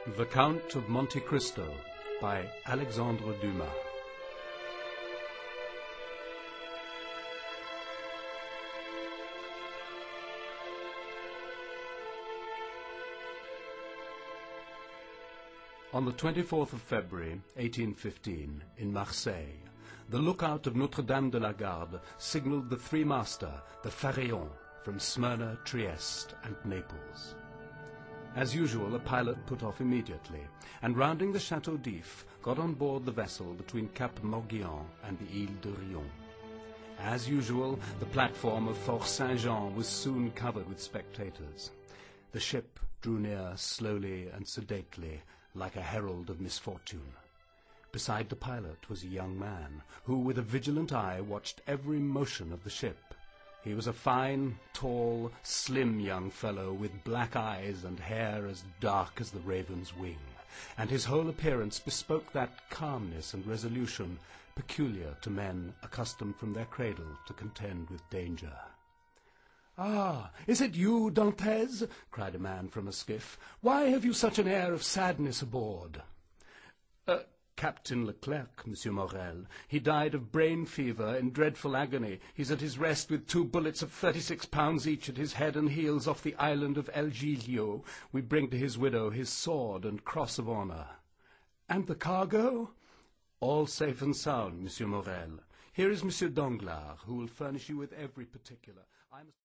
The Count of Monte Cristo by Alexandre Dumas. On the 24th of February, 1815, in Marseille, the lookout of Notre-Dame de la Garde signaled the three-master, the Pharaon, from Smyrna, Trieste, and Naples. As usual, a pilot put off immediately, and rounding the Château d'If, got on board the vessel between Cap Morgian and the Ile de Rion. As usual, the platform of Fort Saint-Jean was soon covered with spectators. The ship drew near slowly and sedately, like a herald of misfortune. Beside the pilot was a young man, who with a vigilant eye watched every motion of the ship. He was a fine, tall, slim young fellow with black eyes and hair as dark as the raven's wing, and his whole appearance bespoke that calmness and resolution peculiar to men accustomed from their cradle to contend with danger. "Ah, is it you, Dantès?" cried a man from a skiff. "Why have you such an air of sadness aboard?" "Captain Leclerc, Monsieur Morel. He died of brain fever in dreadful agony. He's at his rest with 2 bullets of 36 pounds each at his head and heels off the island of El Giglio. We bring to his widow his sword and cross of honour." "And the cargo?" "All safe and sound, Monsieur Morel. Here is Monsieur Danglars, who will furnish you with every particular.